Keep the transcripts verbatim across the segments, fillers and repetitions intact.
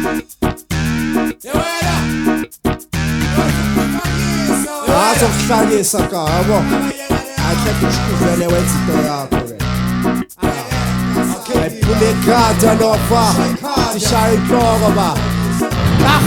Azokuhlanyisa ka yabo akhe kushukuvele wenza into yakho le ayiphule gada lofa sishaya inhloko ba ah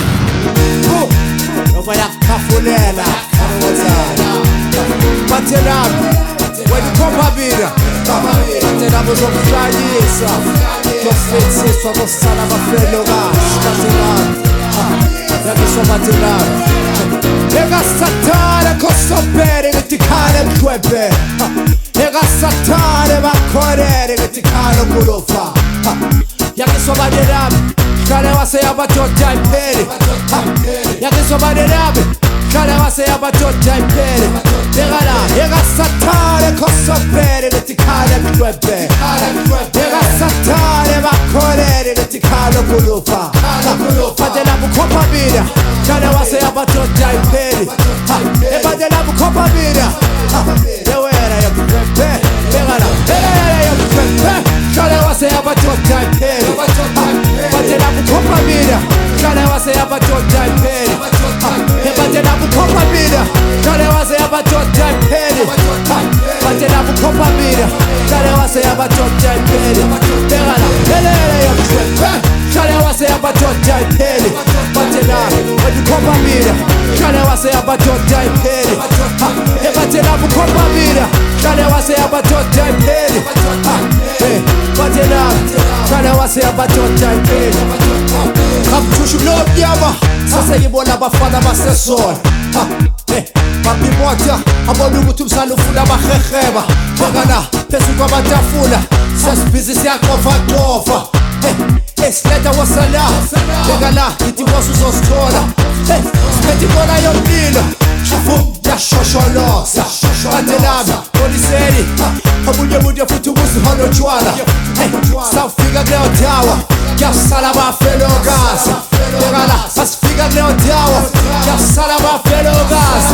ngoba yakhafulela wenzani bathela wena khomba bira bathela bozokuhlanyisa yofetsiswa kosala bafelo kahle bathela yakusobathela Ega satare kosopere che ti cane mkwebe Ega satare va correre che ti cane culo fa Ya che so baderabe Kale wa se abatota impere Ya che so baderabe Kale wa se abatota impere Ega la Ega satare kosopere che ti cane mkwebe Ega satare va correre che ti cane culo fa Fatela bukopa bida Kale wa se abatota impere Eba de la bukopa bida Ewera ya kupepe Ega la Ewera ya kupepe Kale wa se abatota impere Eba de la bukopa bida Kale wa se abatota impere Eba de la bukopa bida Kale wa se abatota impere Eba de la bukopa bida Kale wa se abatota impere Ega la Ewera ya kupepe Kale wa se abatota impere Batela Bukopa bida Kale wa se abatota impere Batela bukopa bida Kale wa se abatota impere Batela Kale wa se abatota impere Kaptushu lobyama Sasa yibona abafana basesona Papi mota abona ukuthi umsana ufuna abaheheba Bakana phezu kwamatafula sesibhizi siyaqofa qofa Esileta wasala Begala ithi wasuzosithola Sipethi kona yomlilo Shafum yashosholosa Batelami poliseni Omunye munye futhi ubuziholo tshwala Safika kuleyo dawa Kuyasala bafelokazi Begala asifika kuleyo dawa Kuyasala bafelokazi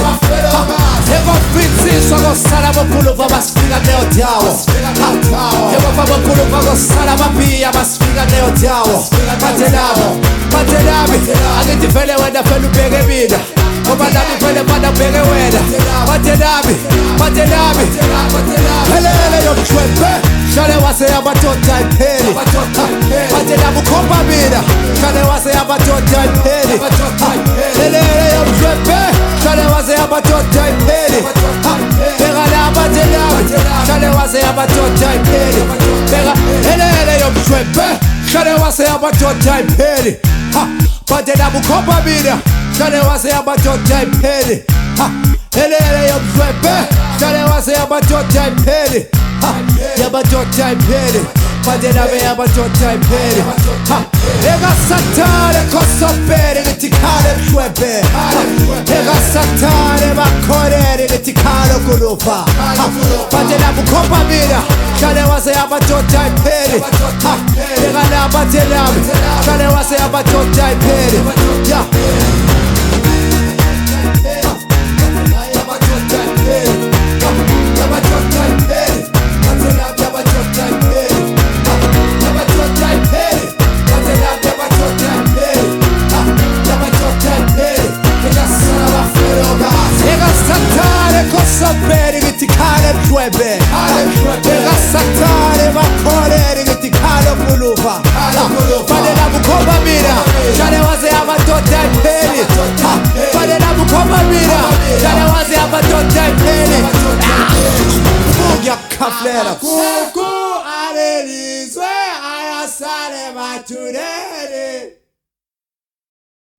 Ekofitsiswa kosala bokuluva basifika kuleyo dawa Ekofa bokuluva kosala babiya basifika kuleyo dawa Batelami Batelami Angithi vele wena vele ubheke mina Ngoba nami vele mana ubheke wena Batelami Batelami Helele yomshwempe Kale wase abatota impeli Batelami ukhomba mina Kale wase abatota impeli Helele yomshwempe Kale wase abatota impeli Begala batelami Kale wase abatota impeli Helele yomshwempe Kale wase abatota impeli Batelami ukhomba mina Kale wase abatota impeli Helele yomshwempe Kale wase abatota impeli Yabatota impeli Batelami yabatota impeli Ega satare kosopere Niti kale mshwempe Ega satare bakorere Niti kale kulufa Batelami ukhomba mina Kale wase abatota impeli Ega la batelami Kale wase abatota impeli Ya Sapere che ti cade il tuebe Ega satare va correre che ti cade il pulufa Fade la bukopa mira Kale wase abatota impeli Fade la bukopa mira Kale wase abatota impeli Mugya kaflera Kuku alelizwe ayasale maturere